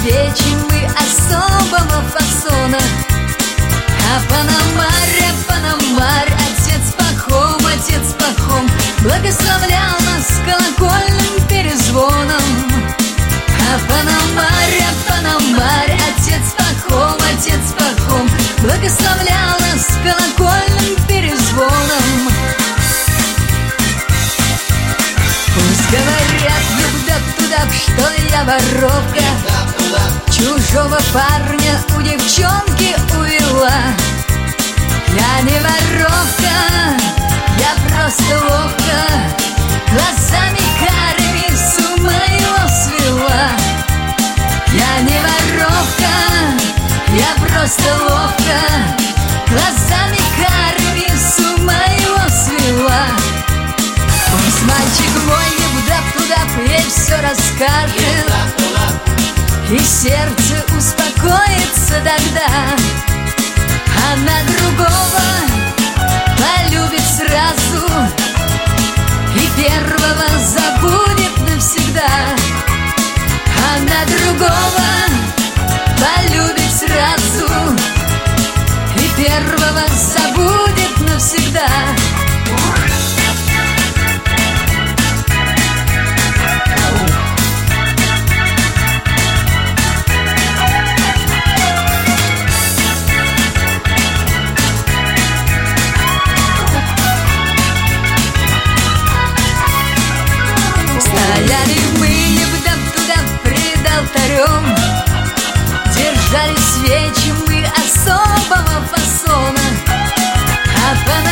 свечи мы особого фасона. А Пономарь, отец Пахом благословлял нас колокольным перезвоном. А Пономарь, отец Пахом благословлял нас колокольным перезвоном. Пусть говорят юбдап-тудап, что я воровка, чужого парня у девчонки увела. Я не воровка, я просто ловко глазами карими с ума его свела. Я не воровка, я просто ловко глазами карими с ума его свела. Пусть мальчик мой юбдап-тудап ей все расскажет, и сердце успокоится тогда. Она другого полюбит сразу и первого забудет навсегда. Она другого полюбит сразу и первого забудет навсегда. Стояли мы юбдап-тудап пред алтарем, держали свечи мы особого фасона. А